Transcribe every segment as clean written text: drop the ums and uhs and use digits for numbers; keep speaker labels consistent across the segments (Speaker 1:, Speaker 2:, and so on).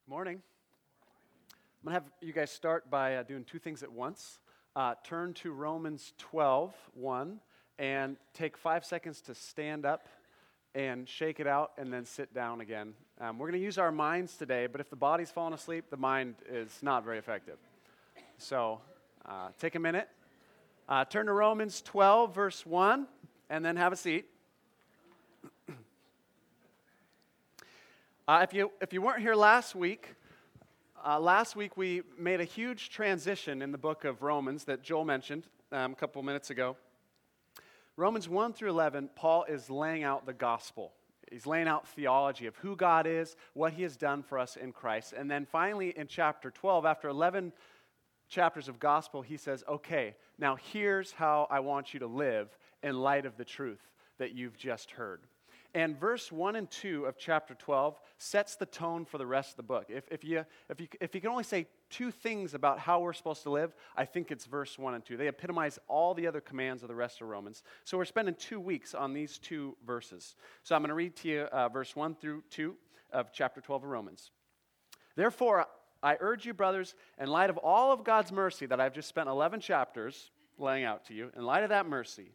Speaker 1: Morning. I'm going to have you guys start by doing two things at once. Turn to Romans 12:1, and take 5 seconds to stand up and shake it out and then sit down again. We're going to use our minds today, but if the body's falling asleep, the mind is not very effective. So take a minute. Turn to Romans 12, verse 1, and then have a seat. If you weren't here last week we made a huge transition in the book of Romans that Joel mentioned a couple minutes ago. Romans 1 through 11, Paul is laying out the gospel. He's laying out theology of who God is, what he has done for us in Christ. And then finally in chapter 12, after 11 chapters of gospel, he says, okay, now here's how I want you to live in light of the truth that you've just heard. And verse 1 and 2 of chapter 12 sets the tone for the rest of the book. If you can only say two things about how we're supposed to live, I think it's verse 1 and 2. They epitomize all the other commands of the rest of Romans. So we're spending 2 weeks on these two verses. So I'm going to read to you verse 1 through 2 of chapter 12 of Romans. Therefore, I urge you, brothers, in light of all of God's mercy that I've just spent 11 chapters laying out to you, in light of that mercy,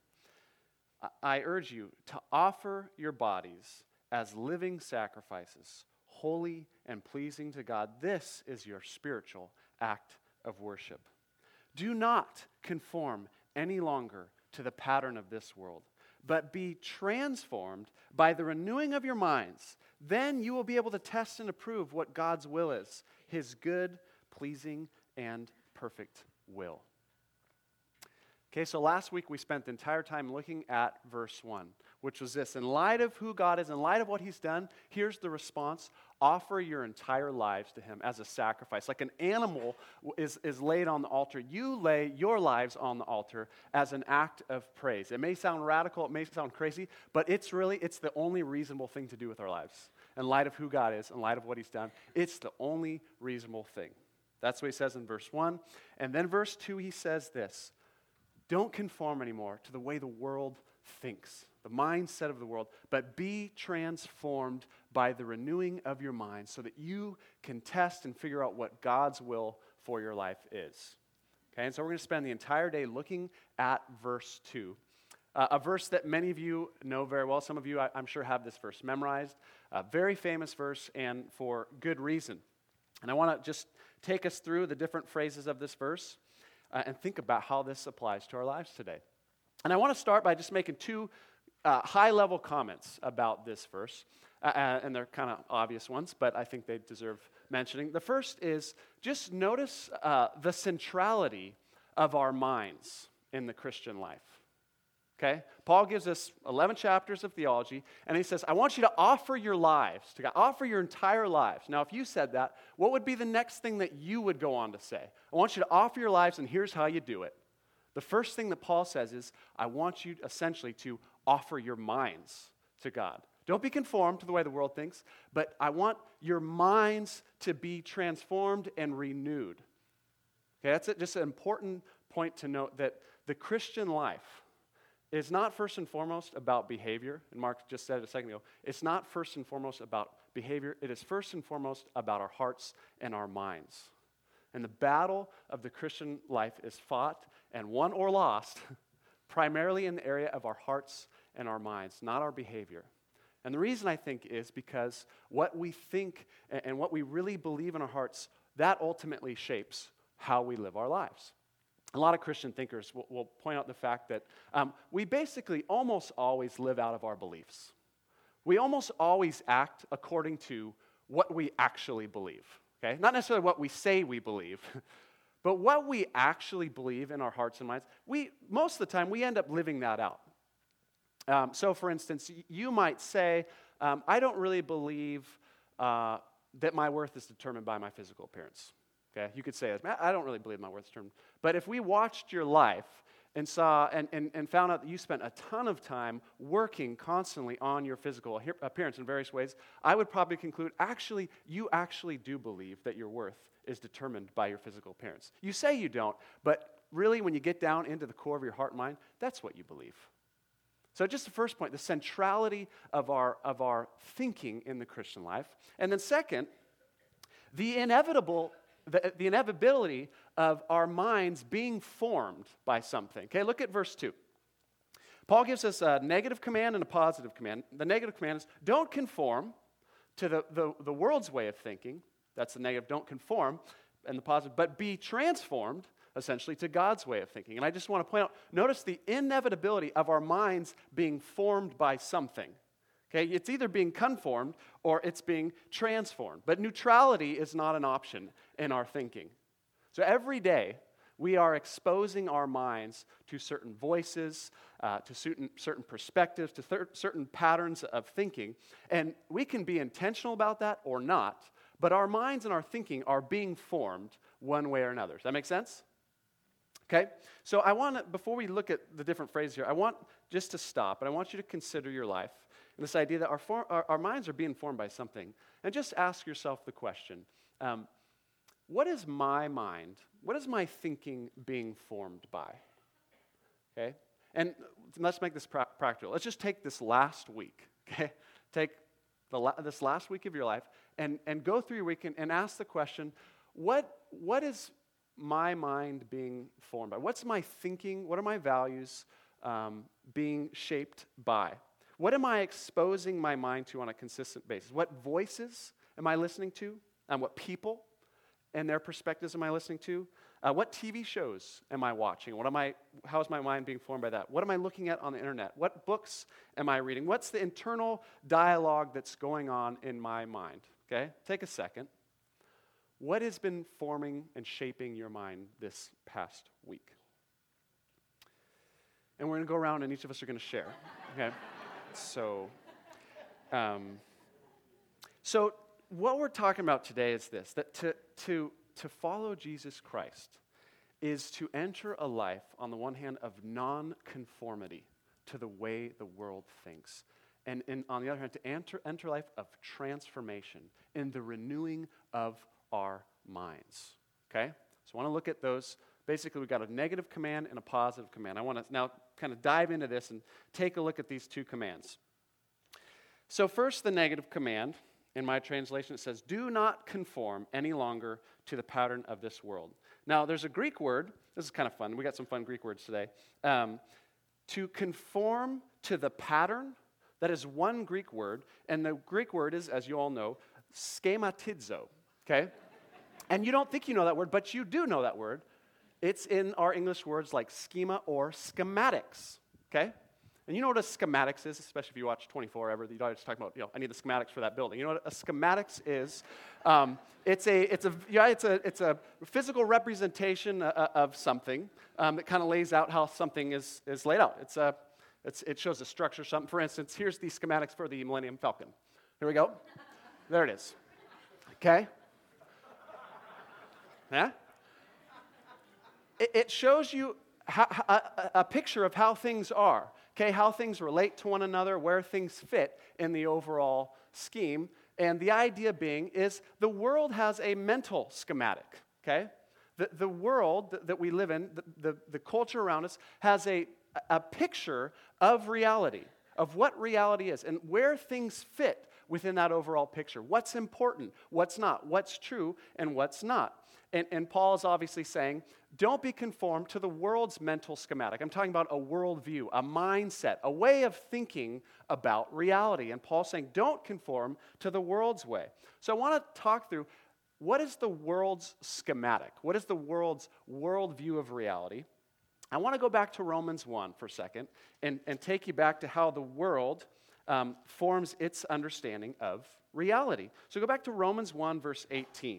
Speaker 1: I urge you to offer your bodies as living sacrifices, holy and pleasing to God. This is your spiritual act of worship. Do not conform any longer to the pattern of this world, but be transformed by the renewing of your minds. Then you will be able to test and approve what God's will is, his good, pleasing, and perfect will. Okay, so last week we spent the entire time looking at verse 1, which was this. In light of who God is, in light of what he's done, here's the response. Offer your entire lives to him as a sacrifice. Like an animal is laid on the altar, you lay your lives on the altar as an act of praise. It may sound radical, it may sound crazy, but it's the only reasonable thing to do with our lives. In light of who God is, in light of what he's done, it's the only reasonable thing. That's what he says in verse 1. And then verse 2, he says this. Don't conform anymore to the way the world thinks, the mindset of the world, but be transformed by the renewing of your mind so that you can test and figure out what God's will for your life is. Okay, and so we're going to spend the entire day looking at verse 2, a verse that many of you know very well. Some of you, I'm sure, have this verse memorized. A very famous verse, and for good reason. And I want to just take us through the different phrases of this verse and think about how this applies to our lives today. And I want to start by just making two high-level comments about this verse, and they're kind of obvious ones, but I think they deserve mentioning. The first is just notice the centrality of our minds in the Christian life. Okay? Paul gives us 11 chapters of theology, and he says, I want you to offer your lives to God. Offer your entire lives. Now, if you said that, what would be the next thing that you would go on to say? I want you to offer your lives, and here's how you do it. The first thing that Paul says is, I want you essentially to offer your minds to God. Don't be conformed to the way the world thinks, but I want your minds to be transformed and renewed. Okay, that's just an important point to note, that the Christian life is not first and foremost about behavior, and Mark just said it a second ago. It's not first and foremost about behavior. It is first and foremost about our hearts and our minds. And the battle of the Christian life is fought and won or lost primarily in the area of our hearts and our minds, not our behavior. And the reason I think is because what we think and what we really believe in our hearts, that ultimately shapes how we live our lives. A lot of Christian thinkers will point out the fact that we basically almost always live out of our beliefs. We almost always act according to what we actually believe. Okay? Not necessarily what we say we believe, but what we actually believe in our hearts and minds. Most of the time, we end up living that out. So, for instance, you might say, I don't really believe that my worth is determined by my physical appearance. Okay, you could say, I don't really believe my worth is determined. But if we watched your life and saw and found out that you spent a ton of time working constantly on your physical appearance in various ways, I would probably conclude, you actually do believe that your worth is determined by your physical appearance. You say you don't, but really when you get down into the core of your heart and mind, that's what you believe. So just the first point, the centrality of our thinking in the Christian life. And then second, the inevitability of our minds being formed by something. Okay, look at verse 2. Paul gives us a negative command and a positive command. The negative command is don't conform to the world's way of thinking. That's the negative, don't conform. And the positive, but be transformed, essentially, to God's way of thinking. And I just want to point out, notice the inevitability of our minds being formed by something. Okay, it's either being conformed or it's being transformed. But neutrality is not an option in our thinking. So every day, we are exposing our minds to certain voices, to certain perspectives, to certain patterns of thinking. And we can be intentional about that or not, but our minds and our thinking are being formed one way or another. Does that make sense? Okay? So I want to, before we look at the different phrases here, I want just to stop, and I want you to consider your life and this idea that our minds are being formed by something. And just ask yourself the question, what is my mind, what is my thinking being formed by? Okay? And let's make this practical. Let's just take this last week, okay? Take this last week of your life and go through your week and ask the question, what is my mind being formed by? What's my thinking? What are my values being shaped by? What am I exposing my mind to on a consistent basis? What voices am I listening to? And what people and their perspectives am I listening to? What TV shows am I watching? How is my mind being formed by that? What am I looking at on the internet? What books am I reading? What's the internal dialogue that's going on in my mind? Okay, take a second. What has been forming and shaping your mind this past week? And we're going to go around and each of us are going to share. Okay, so what we're talking about today is this: that to follow Jesus Christ is to enter a life, on the one hand, of non-conformity to the way the world thinks. And on the other hand, to enter a life of transformation in the renewing of our minds. Okay? So I want to look at those. Basically, we've got a negative command and a positive command. I want to now kind of dive into this and take a look at these two commands. So first, the negative command. In my translation, it says, do not conform any longer to the pattern of this world. Now, there's a Greek word. This is kind of fun. We got some fun Greek words today. To conform to the pattern, that is one Greek word. And the Greek word is, as you all know, schematizo. Okay? And you don't think you know that word, but you do know that word. It's in our English words like schema or schematics. Okay? And you know what a schematics is, especially if you watch 24 ever. You always talk about, I need the schematics for that building. You know what a schematics is? It's a physical representation of something that kind of lays out how something is laid out. It shows a structure. Something. For instance, here's the schematics for the Millennium Falcon. Here we go. There it is. Okay. Yeah. It shows you a picture of how things are. Okay, how things relate to one another, where things fit in the overall scheme. And the idea being is the world has a mental schematic, okay? The world that we live in, the culture around us, has a picture of reality, of what reality is, and where things fit within that overall picture. What's important, what's not, what's true, and what's not. And Paul is obviously saying, don't be conformed to the world's mental schematic. I'm talking about a worldview, a mindset, a way of thinking about reality. And Paul's saying, don't conform to the world's way. So I want to talk through, what is the world's schematic? What is the world's worldview of reality? I want to go back to Romans 1 for a second and take you back to how the world forms its understanding of reality. So go back to Romans 1, verse 18.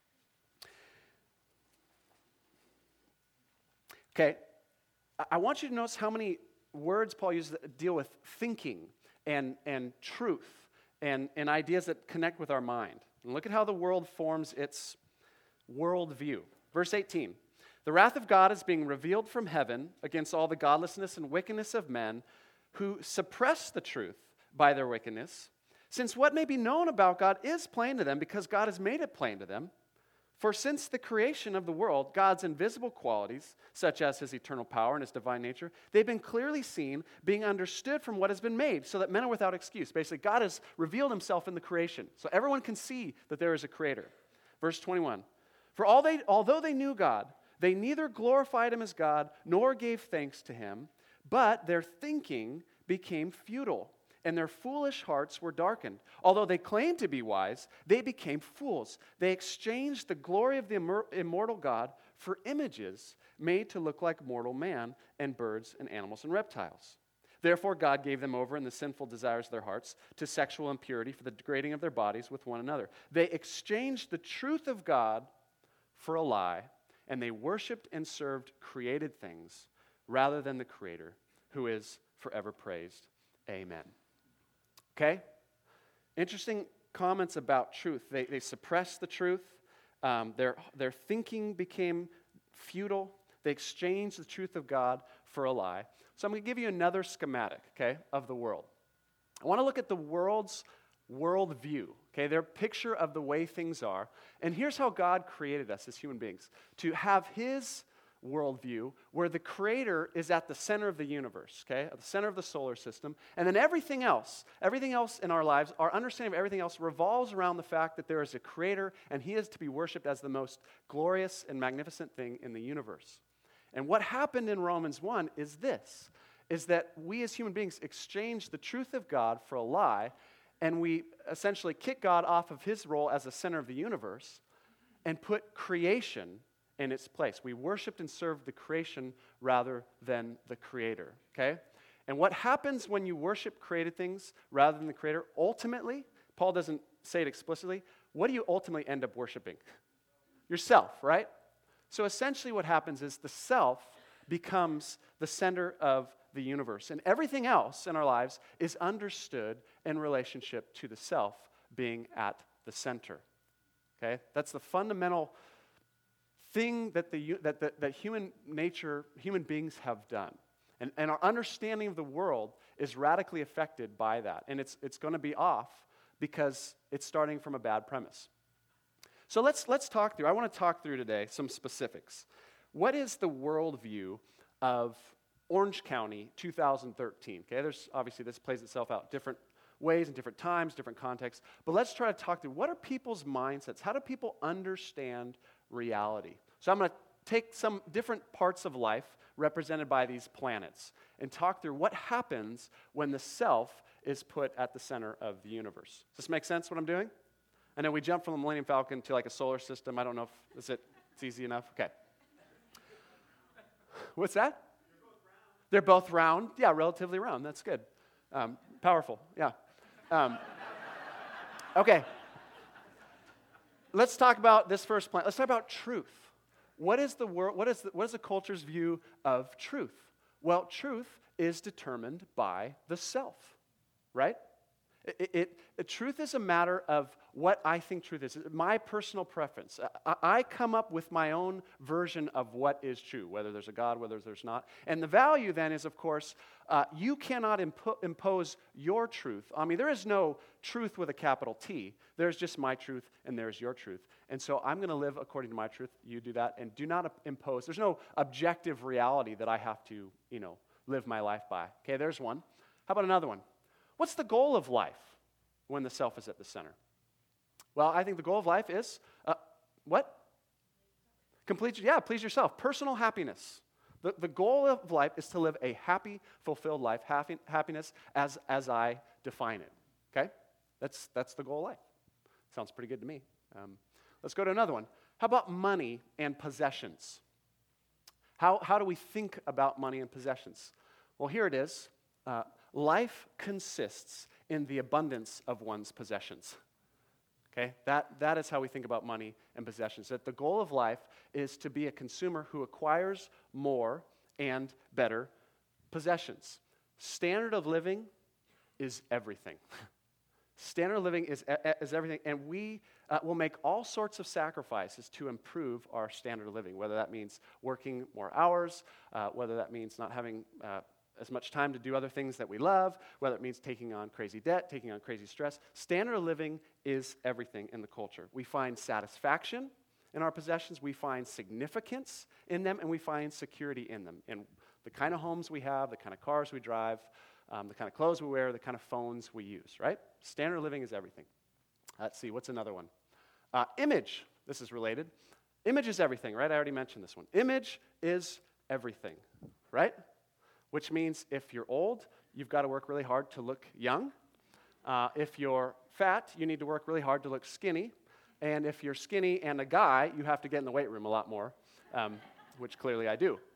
Speaker 1: Okay, I want you to notice how many words Paul uses that deal with thinking and truth and ideas that connect with our mind. And look at how the world forms its worldview. Verse 18, the wrath of God is being revealed from heaven against all the godlessness and wickedness of men who suppress the truth by their wickedness, since what may be known about God is plain to them because God has made it plain to them. For since the creation of the world, God's invisible qualities, such as his eternal power and his divine nature, they've been clearly seen, being understood from what has been made, so that men are without excuse. Basically, God has revealed himself in the creation, so everyone can see that there is a creator. Verse 21. Although they knew God, they neither glorified him as God nor gave thanks to him, but their thinking became futile, and their foolish hearts were darkened. Although they claimed to be wise, they became fools. They exchanged the glory of the immortal God for images made to look like mortal man and birds and animals and reptiles. Therefore, God gave them over in the sinful desires of their hearts to sexual impurity for the degrading of their bodies with one another. They exchanged the truth of God for a lie, and they worshiped and served created things rather than the Creator, who is forever praised. Amen. Okay? Interesting comments about truth. They suppressed the truth. Their thinking became futile. They exchanged the truth of God for a lie. So I'm going to give you another schematic, okay, of the world. I want to look at the world's worldview, okay, their picture of the way things are. And here's how God created us as human beings, to have his worldview where the Creator is at the center of the universe, okay, at the center of the solar system. And then everything else in our lives, our understanding of everything else revolves around the fact that there is a Creator and he is to be worshipped as the most glorious and magnificent thing in the universe. And what happened in Romans 1 is this, is that we as human beings exchange the truth of God for a lie, and we essentially kick God off of his role as the center of the universe and put creation in its place. We worshiped and served the creation rather than the Creator, okay? And what happens when you worship created things rather than the Creator, ultimately, Paul doesn't say it explicitly, what do you ultimately end up worshiping? Yourself, right? So essentially what happens is the self becomes the center of the universe. And everything else in our lives is understood in relationship to the self being at the center. Okay? That's the fundamental thing that human nature, human beings have done. And our understanding of the world is radically affected by that. And it's going to be off because it's starting from a bad premise. So let's talk through. I want to talk through today some specifics. What is the worldview of Orange County 2013? Okay, there's obviously this plays itself out different ways and different times, different contexts. But let's try to talk through what are people's mindsets? How do people understand reality? So I'm going to take some different parts of life represented by these planets and talk through what happens when the self is put at the center of the universe. Does this make sense what I'm doing? I know we jumped from the Millennium Falcon to like a solar system. I don't know if it's easy enough. Okay. What's that? They're both round. Yeah, relatively round. That's good. Powerful. Yeah. Okay. Let's talk about this first planet. Let's talk about truth. What is the culture's view of truth? Well, truth is determined by the self, right? Truth is a matter of what I think truth is, my personal preference. I come up with my own version of what is true, whether there's a God, whether there's not. And the value then is, of course, you cannot impose your truth. I mean, there is no truth with a capital T. There's just my truth and there's your truth. And so I'm going to live according to my truth. You do that. And do not impose. There's no objective reality that I have to, live my life by. Okay, there's one. How about another one? What's the goal of life when the self is at the center? Well, I think the goal of life is, what? Please yourself. Personal happiness. The goal of life is to live a happy, fulfilled life, happiness as I define it. Okay? That's the goal of life. Sounds pretty good to me. Let's go to another one. How about money and possessions? How do we think about money and possessions? Well, here it is. Life consists in the abundance of one's possessions. Okay? That is how we think about money and possessions. That the goal of life is to be a consumer who acquires more and better possessions. Standard of living is everything. Standard of living is everything, and we will make all sorts of sacrifices to improve our standard of living, whether that means working more hours, whether that means not having as much time to do other things that we love, whether it means taking on crazy debt, taking on crazy stress. Standard of living is everything in the culture. We find satisfaction in our possessions, we find significance in them, and we find security in them. In the kind of homes we have, the kind of cars we drive, the kind of clothes we wear, the kind of phones we use, right? Standard of living is everything. Let's see, what's another one? Image. This is related. Image is everything, right? I already mentioned this one. Image is everything, right? Which means if you're old, you've got to work really hard to look young. If you're fat, you need to work really hard to look skinny. And if you're skinny and a guy, you have to get in the weight room a lot more, which clearly I do.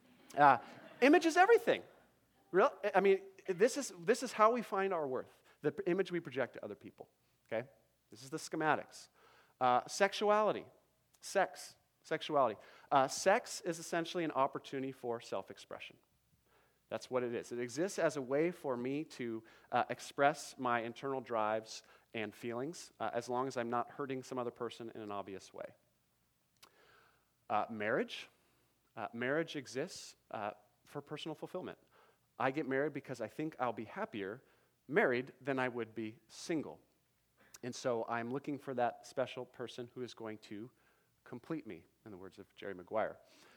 Speaker 1: Image is everything. I mean, this is how we find our worth, the image we project to other people, okay? This is the schematics. Sexuality. Sexuality. Sex is essentially an opportunity for self-expression. That's what it is. It exists as a way for me to express my internal drives and feelings, as long as I'm not hurting some other person in an obvious way. Marriage. Marriage exists for personal fulfillment. I get married because I think I'll be happier married than I would be single. And so I'm looking for that special person who is going to complete me, in the words of Jerry Maguire.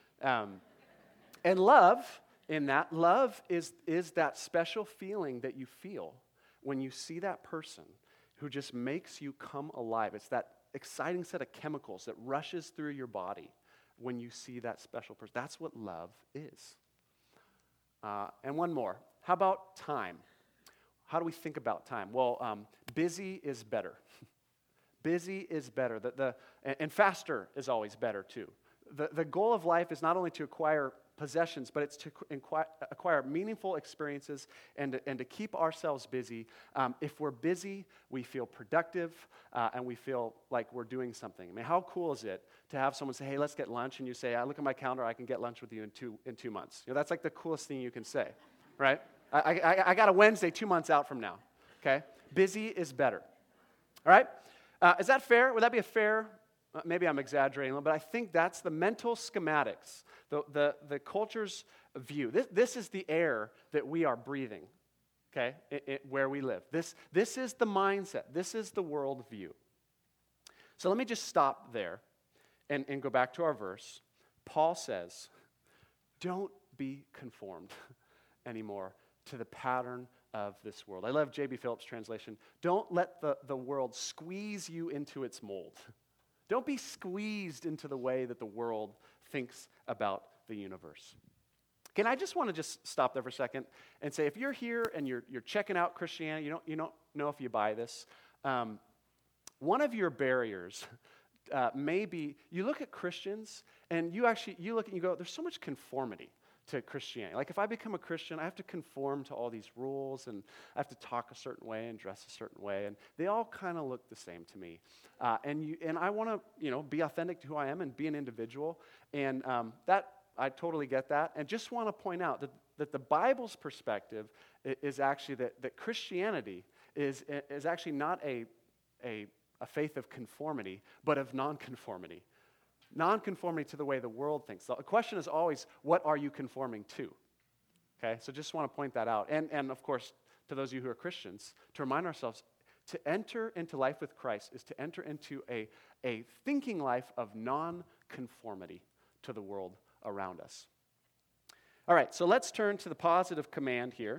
Speaker 1: And love, love is that special feeling that you feel when you see that person who just makes you come alive. It's that exciting set of chemicals that rushes through your body when you see that special person. That's what love is. And one more. How about time? How do we think about time? Well, busy is better. Busy is better. And faster is always better, too. The goal of life is not only to acquire possessions, but it's to acquire meaningful experiences and to keep ourselves busy. If we're busy, we feel productive, and we feel like we're doing something. I mean, how cool is it to have someone say, hey, let's get lunch, and you say, I look at my calendar, I can get lunch with you in 2 months. You know, that's like the coolest thing you can say, right? I got a Wednesday 2 months out from now, okay? Busy is better, all right? Is that fair? Would that be a fair? Maybe I'm exaggerating a little, but I think that's the mental schematics, the culture's view. This is the air that we are breathing, okay, where we live. This is the mindset. This is the world view. So let me just stop there and go back to our verse. Paul says, don't be conformed anymore to the pattern of this world. I love J.B. Phillips' translation. Don't let the world squeeze you into its mold. Don't be squeezed into the way that the world thinks about the universe. Can I just want to just stop there for a second and say, if you're here and you're checking out Christianity, you don't know if you buy this, one of your barriers may be, you look at Christians and you look and you go, there's so much conformity to Christianity. Like if I become a Christian, I have to conform to all these rules, and I have to talk a certain way and dress a certain way, and they all kind of look the same to me. And I want to, be authentic to who I am and be an individual, and that I totally get that. And just want to point out that the Bible's perspective is actually that Christianity is actually not a faith of conformity, but of nonconformity. Nonconformity to the way the world thinks. The question is always, what are you conforming to? Okay, so just want to point that out. And of course, to those of you who are Christians, to remind ourselves, to enter into life with Christ is to enter into a thinking life of nonconformity to the world around us. All right, so let's turn to the positive command here.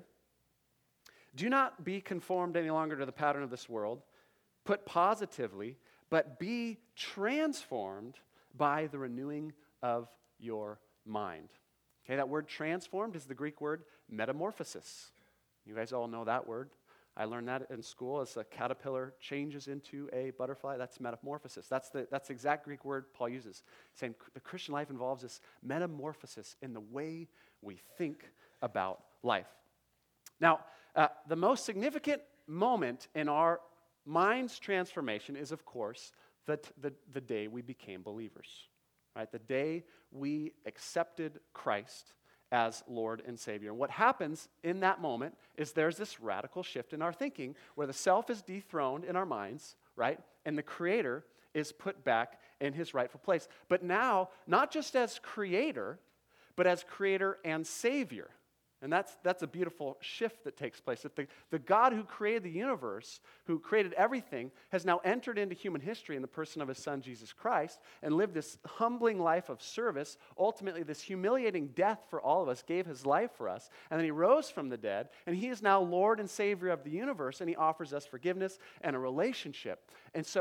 Speaker 1: Do not be conformed any longer to the pattern of this world. Put positively, but be transformed by the renewing of your mind. Okay, that word transformed is the Greek word metamorphosis. You guys all know that word. I learned that in school. As a caterpillar changes into a butterfly, that's metamorphosis. That's the exact Greek word Paul uses, saying the Christian life involves this metamorphosis in the way we think about life. Now, the most significant moment in our mind's transformation is, of course, the day we became believers, right? The day we accepted Christ as Lord and Savior. And what happens in that moment is there's this radical shift in our thinking where the self is dethroned in our minds, right? And the Creator is put back in His rightful place. But now, not just as Creator, but as Creator and Savior. And that's a beautiful shift that takes place. That the God who created the universe, who created everything, has now entered into human history in the person of His Son, Jesus Christ, and lived this humbling life of service, ultimately this humiliating death for all of us, gave His life for us, and then He rose from the dead, and He is now Lord and Savior of the universe, and He offers us forgiveness and a relationship. And so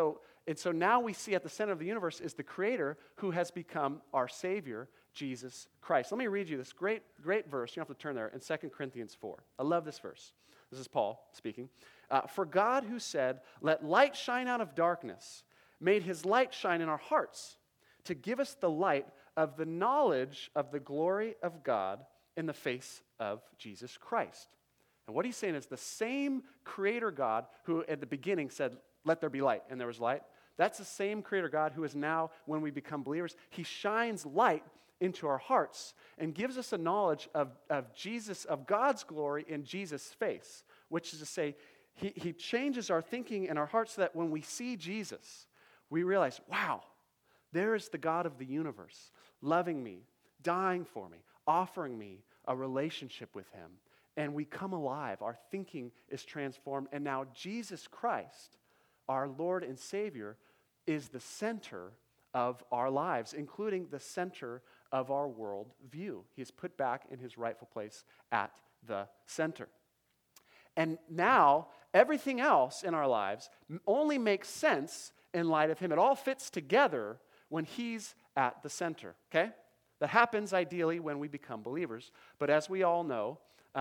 Speaker 1: And so now we see at the center of the universe is the Creator who has become our Savior, Jesus Christ. Let me read you this great verse. You don't have to turn there, in 2 Corinthians 4. I love this verse. This is Paul speaking. For God who said, "Let light shine out of darkness," made his light shine in our hearts to give us the light of the knowledge of the glory of God in the face of Jesus Christ. And what he's saying is the same Creator God who at the beginning said, "Let there be light," and there was light. That's the same Creator God who is now, when we become believers, he shines light into our hearts and gives us a knowledge of Jesus, of God's glory in Jesus' face, which is to say, he changes our thinking in our hearts so that when we see Jesus, we realize, wow, there is the God of the universe loving me, dying for me, offering me a relationship with him. And we come alive. Our thinking is transformed. And now Jesus Christ, our Lord and Savior, is the center of our lives, including the center of our world view. He is put back in his rightful place at the center. And now, everything else in our lives only makes sense in light of him. It all fits together when he's at the center, okay? That happens ideally when we become believers. But as we all know,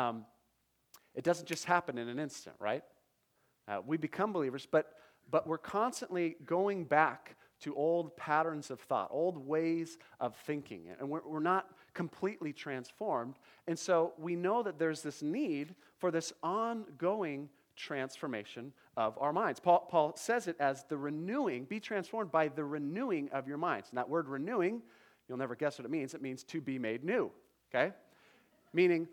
Speaker 1: it doesn't just happen in an instant, right? We become believers, but we're constantly going back to old patterns of thought, old ways of thinking, and we're not completely transformed. And so we know that there's this need for this ongoing transformation of our minds. Paul says it as the renewing, be transformed by the renewing of your minds. And that word renewing, you'll never guess what it means. It means to be made new, okay? Meaning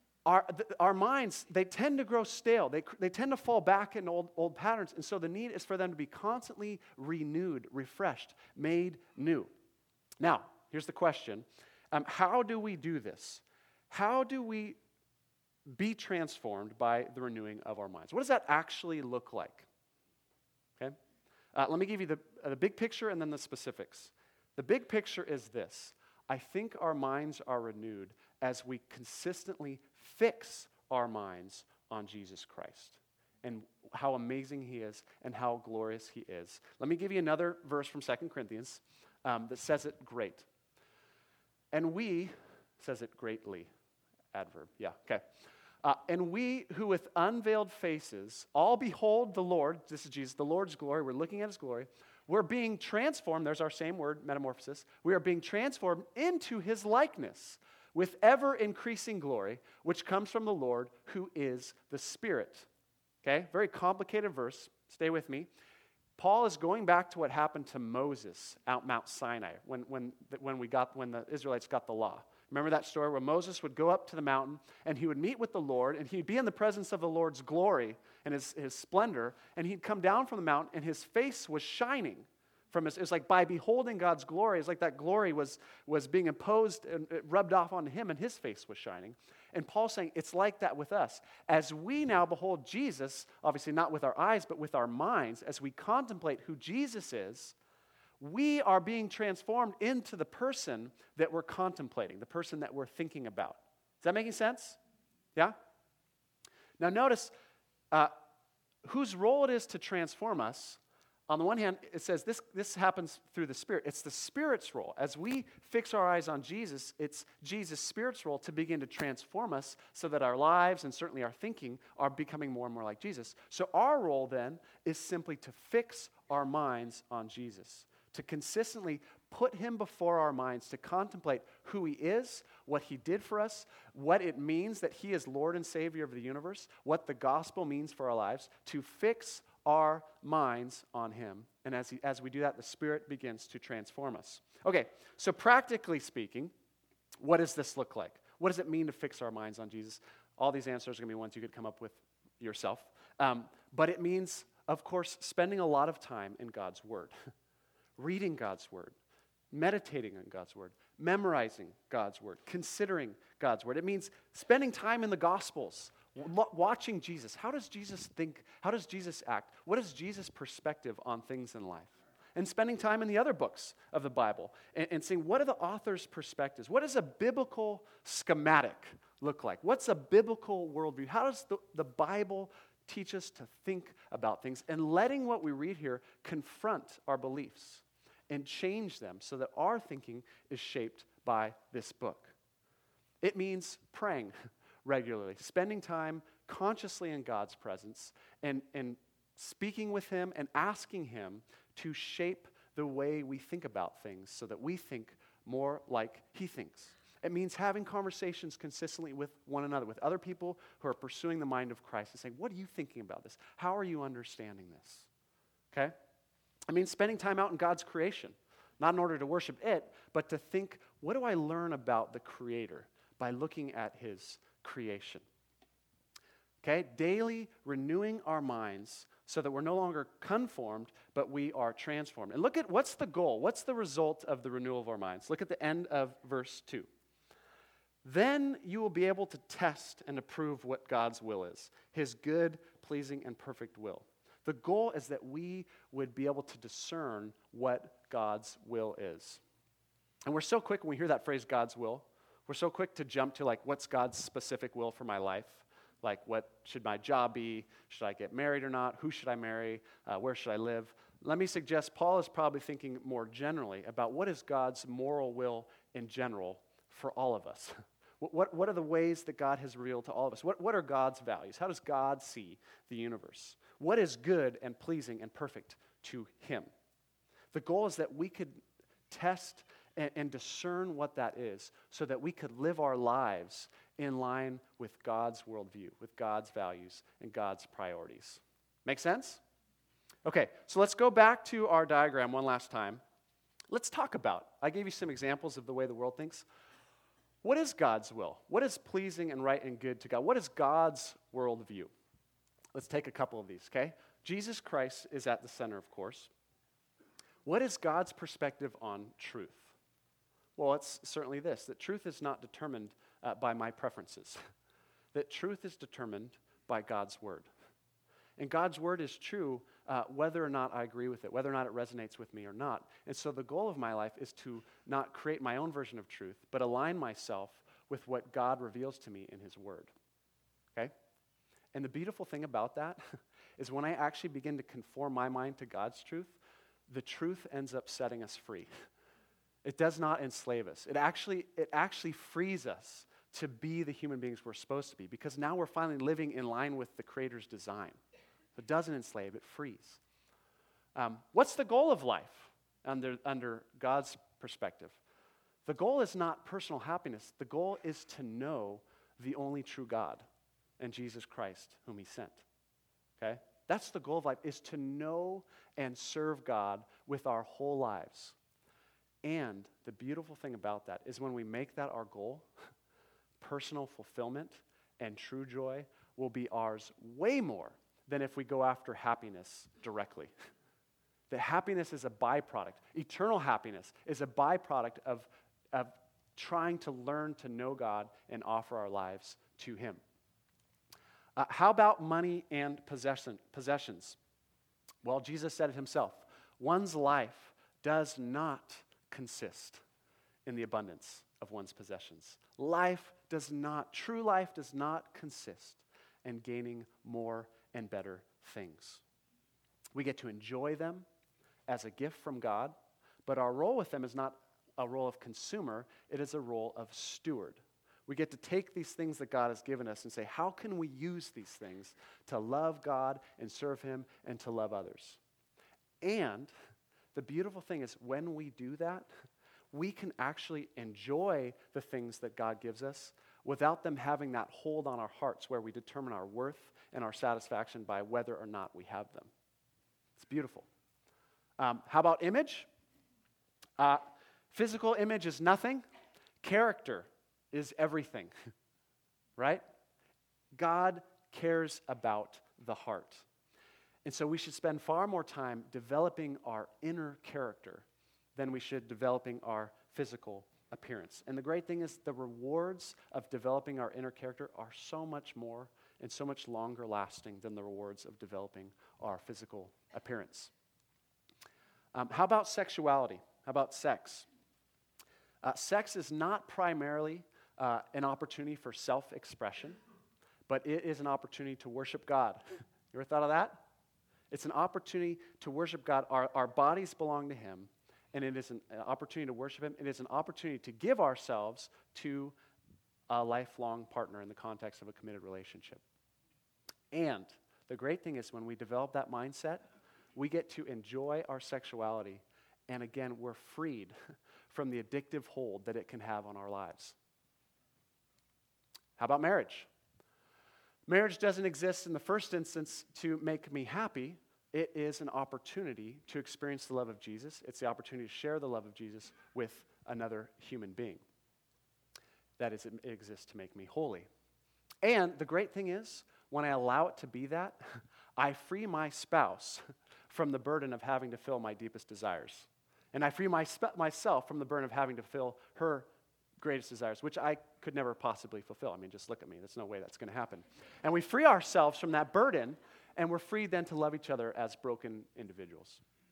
Speaker 1: our minds, they tend to grow stale. They tend to fall back in old patterns. And so the need is for them to be constantly renewed, refreshed, made new. Now, here's the question. How do we do this? How do we be transformed by the renewing of our minds? What does that actually look like? Okay? Let me give you the big picture and then the specifics. The big picture is this. I think our minds are renewed as we consistently fix our minds on Jesus Christ and how amazing he is and how glorious he is. Let me give you another verse from 2 Corinthians that says it great. And we, says it greatly, adverb, yeah, okay. And we who with unveiled faces all behold the Lord, this is Jesus, the Lord's glory, we're looking at his glory, we're being transformed, there's our same word, metamorphosis, we are being transformed into his likeness with ever-increasing glory, which comes from the Lord, who is the Spirit. Okay, very complicated verse. Stay with me. Paul is going back to what happened to Moses out Mount Sinai when the Israelites got the law. Remember that story where Moses would go up to the mountain and he would meet with the Lord and he'd be in the presence of the Lord's glory and his splendor, and he'd come down from the mountain and his face was shining. It was like by beholding God's glory, it's like that glory was being imposed and it rubbed off onto him and his face was shining. And Paul's saying it's like that with us. As we now behold Jesus, obviously not with our eyes, but with our minds, as we contemplate who Jesus is, we are being transformed into the person that we're contemplating, the person that we're thinking about. Is that making sense? Yeah? Now notice whose role it is to transform us. On the one hand, it says this happens through the Spirit. It's the Spirit's role. As we fix our eyes on Jesus, it's Jesus' Spirit's role to begin to transform us so that our lives and certainly our thinking are becoming more and more like Jesus. So our role then is simply to fix our minds on Jesus, to consistently put him before our minds, to contemplate who he is, what he did for us, what it means that he is Lord and Savior of the universe, what the gospel means for our lives, to fix our minds on him. And as we do that, the Spirit begins to transform us. Okay, so practically speaking, what does this look like? What does it mean to fix our minds on Jesus? All these answers are going to be ones you could come up with yourself. But it means, of course, spending a lot of time in God's Word, reading God's Word, meditating on God's Word, memorizing God's Word, considering God's Word. It means spending time in the Gospels, watching Jesus. How does Jesus think? How does Jesus act? What is Jesus' perspective on things in life? And spending time in the other books of the Bible and seeing what are the author's perspectives? What does a biblical schematic look like? What's a biblical worldview? How does the Bible teach us to think about things, and letting what we read here confront our beliefs and change them so that our thinking is shaped by this book. It means praying regularly, spending time consciously in God's presence, and speaking with Him and asking Him to shape the way we think about things so that we think more like He thinks. It means having conversations consistently with one another, with other people who are pursuing the mind of Christ, and saying, what are you thinking about this? How are you understanding this? Okay? It means spending time out in God's creation, not in order to worship it, but to think, what do I learn about the Creator by looking at His creation? Okay? Daily renewing our minds so that we're no longer conformed, but we are transformed. And look at what's the goal? What's the result of the renewal of our minds? Look at the end of verse 2. Then you will be able to test and approve what God's will is, His good, pleasing, and perfect will. The goal is that we would be able to discern what God's will is. And we're so quick when we hear that phrase, God's will, we're so quick to jump to like, what's God's specific will for my life? Like, what should my job be? Should I get married or not? Who should I marry? Where should I live? Let me suggest Paul is probably thinking more generally about what is God's moral will in general for all of us. What are the ways that God has revealed to all of us? What are God's values? How does God see the universe? What is good and pleasing and perfect to Him? The goal is that we could test and discern what that is so that we could live our lives in line with God's worldview, with God's values, and God's priorities. Make sense? Okay, so let's go back to our diagram one last time. Let's talk about, I gave you some examples of the way the world thinks. What is God's will? What is pleasing and right and good to God? What is God's worldview? Let's take a couple of these, okay? Jesus Christ is at the center, of course. What is God's perspective on truth? Well, it's certainly this, that truth is not determined by my preferences, that truth is determined by God's word. And God's word is true whether or not I agree with it, whether or not it resonates with me or not. And so the goal of my life is to not create my own version of truth, but align myself with what God reveals to me in His word. Okay? And the beautiful thing about that is when I actually begin to conform my mind to God's truth, the truth ends up setting us free. It does not enslave us. It actually frees us to be the human beings we're supposed to be, because now we're finally living in line with the Creator's design. It doesn't enslave, it frees. What's the goal of life under God's perspective? The goal is not personal happiness. The goal is to know the only true God and Jesus Christ whom He sent. Okay? That's the goal of life, is to know and serve God with our whole lives. And the beautiful thing about that is when we make that our goal, personal fulfillment and true joy will be ours way more than if we go after happiness directly. That happiness is a byproduct. Eternal happiness is a byproduct of trying to learn to know God and offer our lives to Him. How about money and possessions? Well, Jesus said it Himself. One's life does not consist in the abundance of one's possessions. True life does not consist in gaining more and better things. We get to enjoy them as a gift from God, but our role with them is not a role of consumer, it is a role of steward. We get to take these things that God has given us and say, how can we use these things to love God and serve Him and to love others? And the beautiful thing is when we do that, we can actually enjoy the things that God gives us without them having that hold on our hearts where we determine our worth and our satisfaction by whether or not we have them. It's beautiful. How about image? Physical image is nothing. Character is everything, right? God cares about the heart. And so we should spend far more time developing our inner character than we should developing our physical appearance. And the great thing is the rewards of developing our inner character are so much more and so much longer lasting than the rewards of developing our physical appearance. How about sexuality? How about sex? Sex is not primarily an opportunity for self-expression, but it is an opportunity to worship God You ever thought of that? It's an opportunity to worship God. Our bodies belong to Him, and it is an opportunity to worship Him. It is an opportunity to give ourselves to a lifelong partner in the context of a committed relationship. And the great thing is when we develop that mindset, we get to enjoy our sexuality, and again, we're freed from the addictive hold that it can have on our lives. How about marriage? Marriage doesn't exist in the first instance to make me happy. It is an opportunity to experience the love of Jesus. It's the opportunity to share the love of Jesus with another human being. That is, it exists to make me holy. And the great thing is, when I allow it to be that, I free my spouse from the burden of having to fill my deepest desires. And I free myself from the burden of having to fill her greatest desires, which I could never possibly fulfill. I mean, just look at me. There's no way that's going to happen. And we free ourselves from that burden, and we're free then to love each other as broken individuals.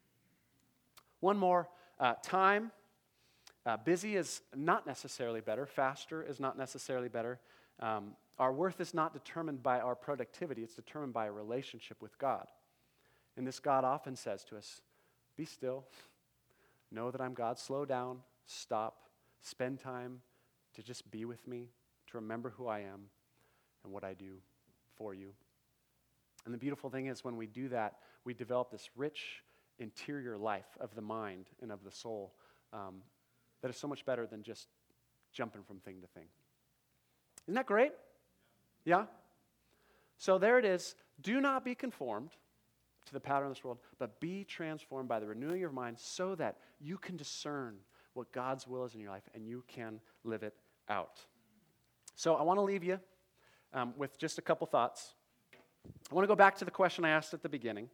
Speaker 1: One more, time. Busy is not necessarily better. Faster is not necessarily better. Our worth is not determined by our productivity. It's determined by a relationship with God. And this God often says to us, be still. Know that I'm God. Slow down. Stop. Spend time to just be with me, to remember who I am and what I do for you. And the beautiful thing is when we do that, we develop this rich interior life of the mind and of the soul that is so much better than just jumping from thing to thing. Isn't that great? Yeah? So there it is. Do not be conformed to the pattern of this world, but be transformed by the renewing of your mind so that you can discern what God's will is in your life and you can live it out. So I want to leave you with just a couple thoughts. I want to go back to the question I asked at the beginning.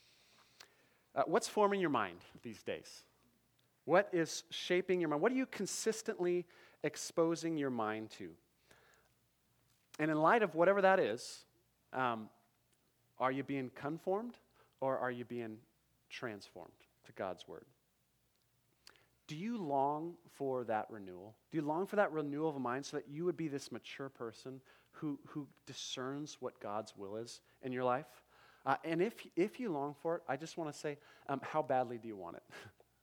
Speaker 1: What's forming your mind these days? What is shaping your mind? What are you consistently exposing your mind to? And in light of whatever that is, are you being conformed or are you being transformed to God's word? Do you long for that renewal? Do you long for that renewal of mind so that you would be this mature person who discerns what God's will is in your life? And if you long for it, I just want to say, how badly do you want it?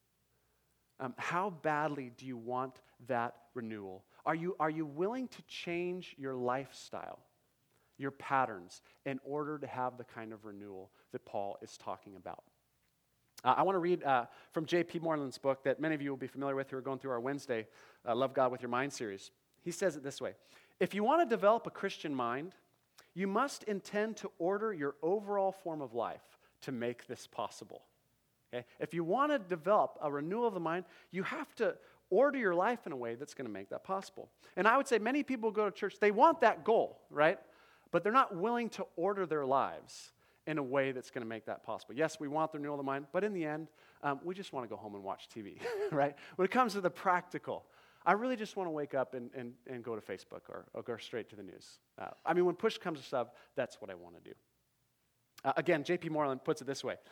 Speaker 1: How badly do you want that renewal? Are you willing to change your lifestyle, your patterns, in order to have the kind of renewal that Paul is talking about? I want to read from J.P. Moreland's book that many of you will be familiar with who are going through our Wednesday Love God with Your Mind series. He says it this way: if you want to develop a Christian mind, you must intend to order your overall form of life to make this possible. Okay? If you want to develop a renewal of the mind, you have to order your life in a way that's going to make that possible. And I would say many people go to church, they want that goal, right? But they're not willing to order their lives in a way that's going to make that possible. Yes, we want the renewal of the mind, but in the end, we just want to go home and watch TV, right? When it comes to the practical, I really just want to wake up and go to Facebook or go straight to the news. When push comes to shove, that's what I want to do. Again, J.P. Moreland puts it this way.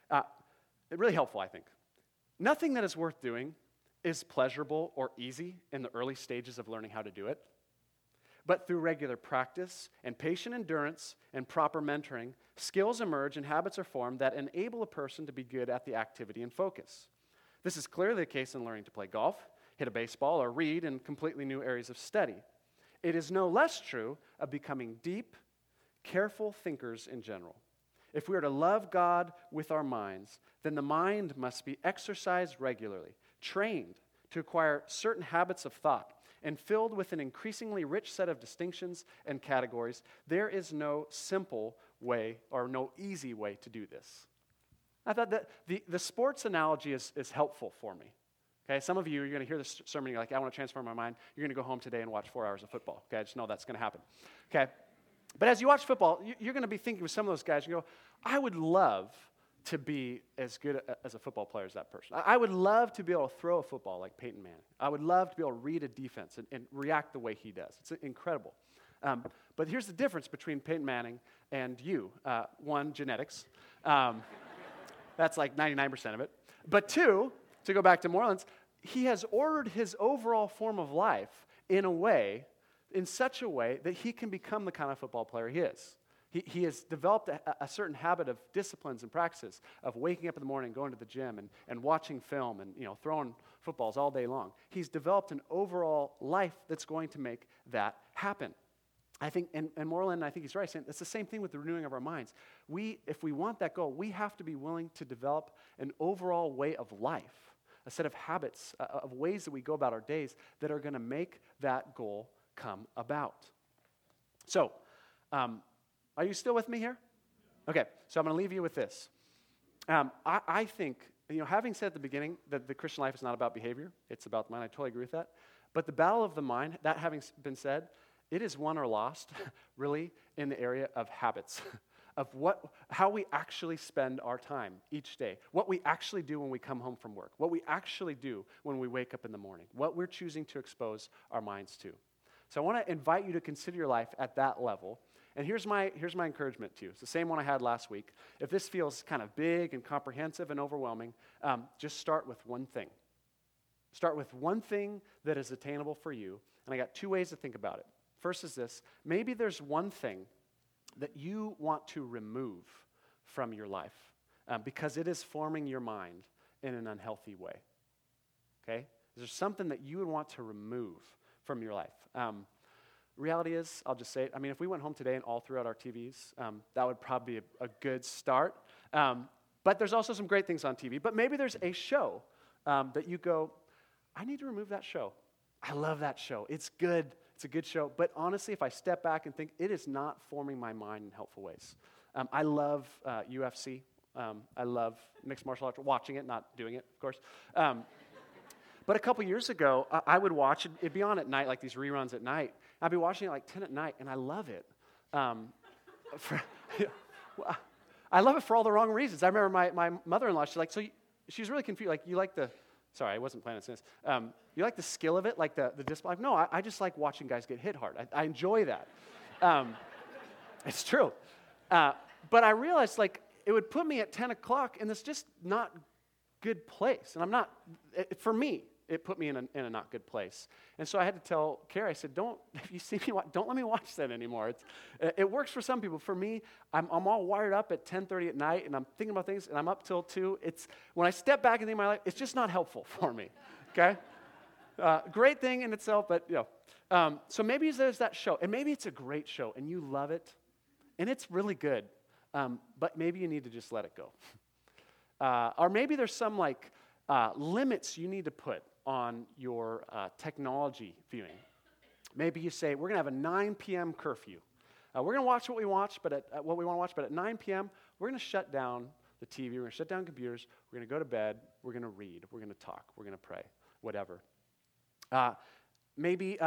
Speaker 1: Really helpful, I think. Nothing that is worth doing is pleasurable or easy in the early stages of learning how to do it. But through regular practice and patient endurance and proper mentoring, skills emerge and habits are formed that enable a person to be good at the activity and focus. This is clearly the case in learning to play golf, hit a baseball, or read in completely new areas of study. It is no less true of becoming deep, careful thinkers in general. If we are to love God with our minds, then the mind must be exercised regularly, trained to acquire certain habits of thought, and filled with an increasingly rich set of distinctions and categories. There is no simple way or no easy way to do this. I thought that the sports analogy is helpful for me. Okay, some of you, you're going to hear this sermon, you're like, I want to transform my mind. You're going to go home today and watch 4 hours of football. Okay, I just know that's going to happen. Okay, but as you watch football, you're going to be thinking with some of those guys, you go, I would love to be as good as a football player as that person. I would love to be able to throw a football like Peyton Manning. I would love to be able to read a defense and react the way he does. It's incredible. But here's the difference between Peyton Manning and you. One, genetics. That's like 99% of it. But two, to go back to Moreland's, he has ordered his overall form of life in such a way that he can become the kind of football player he is. He has developed a certain habit of disciplines and practices of waking up in the morning, going to the gym, and watching film, and throwing footballs all day long. He's developed an overall life that's going to make that happen. I think, and Moreland, I think he's right, saying it's the same thing with the renewing of our minds. If we want that goal, we have to be willing to develop an overall way of life, a set of habits, of ways that we go about our days that are going to make that goal come about. So, are you still with me here? Okay, so I'm going to leave you with this. I think, having said at the beginning that the Christian life is not about behavior, it's about the mind, I totally agree with that. But the battle of the mind, that having been said, it is won or lost, really, in the area of habits, of how we actually spend our time each day, what we actually do when we come home from work, what we actually do when we wake up in the morning, what we're choosing to expose our minds to. So I want to invite you to consider your life at that level. And here's my encouragement to you. It's the same one I had last week. If this feels kind of big and comprehensive and overwhelming, just start with one thing. Start with one thing that is attainable for you. And I got two ways to think about it. First is this. Maybe there's one thing that you want to remove from your life because it is forming your mind in an unhealthy way. Okay? Is there something that you would want to remove from your life? Reality is, I'll just say it, if we went home today and all threw out our TVs, that would probably be a good start. But there's also some great things on TV. But maybe there's a show that you go, I need to remove that show. I love that show. It's good. It's a good show. But honestly, if I step back and think, it is not forming my mind in helpful ways. I love UFC. I love mixed martial arts, watching it, not doing it, of course. But a couple years ago, I would watch it. It'd be on at night, like these reruns at night. I'd be watching it like 10 at night, and I love it. I love it for all the wrong reasons. I remember my mother-in-law, she's really confused. Like, you like sorry, I wasn't planning this. You like the skill of it, like the discipline? No, I just like watching guys get hit hard. I enjoy that. It's true. But I realized, it would put me at 10 o'clock in this just not good place. And for me, it put me in a not good place. And so I had to tell Carrie, I said, if you see me, don't let me watch that anymore. It works for some people. For me, I'm all wired up at 10:30 at night, and I'm thinking about things, and I'm up till 2. When I step back and think of my life, it's just not helpful for me, okay? Great thing in itself, but, so maybe there's that show, and maybe it's a great show, and you love it, and it's really good, but maybe you need to just let it go. Or maybe there's some, limits you need to put on your technology viewing. Maybe you say, we're going to have a 9 p.m. curfew. We're going to watch what we watch, but what we want to watch, but at 9 p.m., we're going to shut down the TV, we're going to shut down computers, we're going to go to bed, we're going to read, we're going to talk, we're going to pray, whatever. Maybe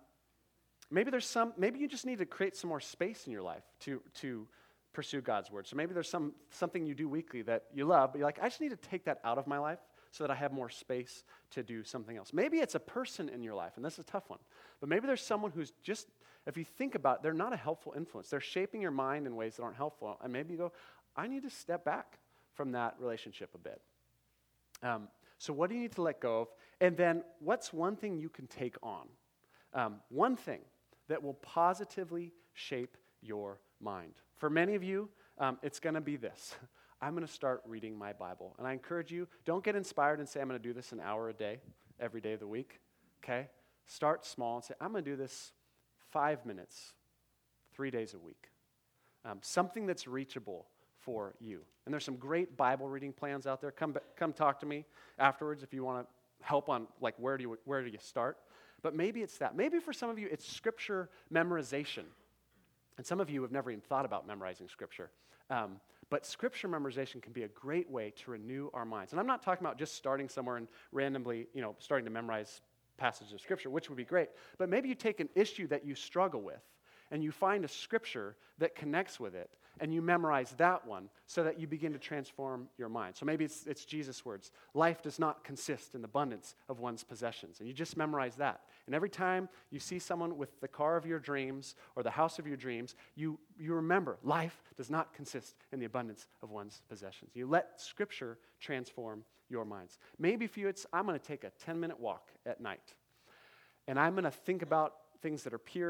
Speaker 1: you just need to create some more space in your life to pursue God's word. So maybe there's something you do weekly that you love, but you're like, I just need to take that out of my life so that I have more space to do something else. Maybe it's a person in your life, and this is a tough one. But maybe there's someone who's just, if you think about it, they're not a helpful influence. They're shaping your mind in ways that aren't helpful. And maybe you go, I need to step back from that relationship a bit. So what do you need to let go of? And then what's one thing you can take on? One thing that will positively shape your mind. For many of you, it's going to be this. I'm going to start reading my Bible. And I encourage you, don't get inspired and say, I'm going to do this an hour a day, every day of the week, okay? Start small and say, I'm going to do this 5 minutes, 3 days a week. Something that's reachable for you. And there's some great Bible reading plans out there. Come talk to me afterwards if you want to help on, where do you start? But maybe it's that. Maybe for some of you, it's scripture memorization. And some of you have never even thought about memorizing scripture. But scripture memorization can be a great way to renew our minds. And I'm not talking about just starting somewhere and randomly, starting to memorize passages of scripture, which would be great. But maybe you take an issue that you struggle with, and you find a scripture that connects with it, and you memorize that one so that you begin to transform your mind. So maybe it's Jesus' words. Life does not consist in the abundance of one's possessions. And you just memorize that. And every time you see someone with the car of your dreams or the house of your dreams, you remember life does not consist in the abundance of one's possessions. You let Scripture transform your minds. Maybe for you I'm going to take a 10-minute walk at night. And I'm going to think about things that are pure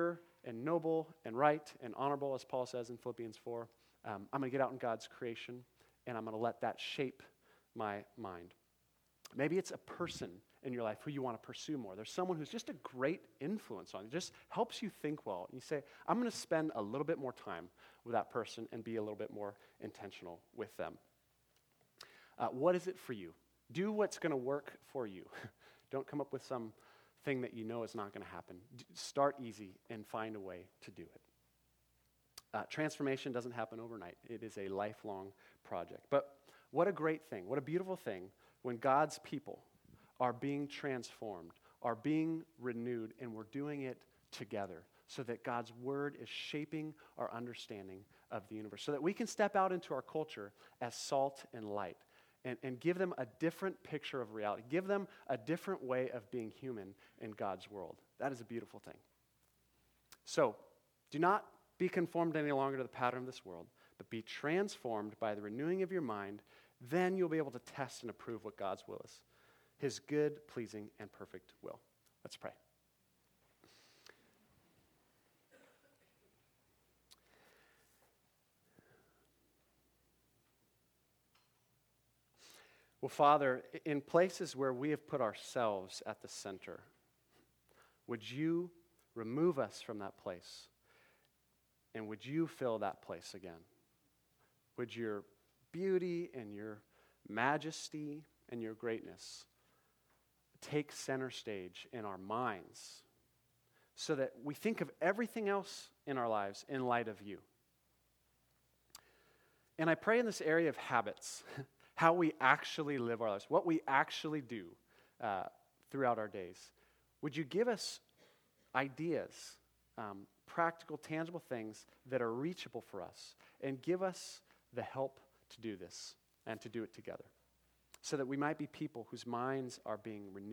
Speaker 1: and noble and right and honorable, as Paul says in Philippians 4. I'm going to get out in God's creation, and I'm going to let that shape my mind. Maybe it's a person in your life who you want to pursue more. There's someone who's just a great influence on you, just helps you think well. And you say, I'm going to spend a little bit more time with that person and be a little bit more intentional with them. What is it for you? Do what's going to work for you. Don't come up with some thing that you know is not going to happen. Start easy and find a way to do it. Transformation doesn't happen overnight. It is a lifelong project. But what a great thing, what a beautiful thing when God's people are being transformed, are being renewed, and we're doing it together so that God's word is shaping our understanding of the universe, so that we can step out into our culture as salt and light and give them a different picture of reality, give them a different way of being human in God's world. That is a beautiful thing. So, do not be conformed any longer to the pattern of this world, but be transformed by the renewing of your mind. Then you'll be able to test and approve what God's will is, his good, pleasing, and perfect will. Let's pray. Well, Father, in places where we have put ourselves at the center, would you remove us from that place? And would you fill that place again? Would your beauty and your majesty and your greatness take center stage in our minds so that we think of everything else in our lives in light of you? And I pray in this area of habits, how we actually live our lives, what we actually do throughout our days. Would you give us ideas, practical, tangible things that are reachable for us, and give us the help to do this and to do it together so that we might be people whose minds are being renewed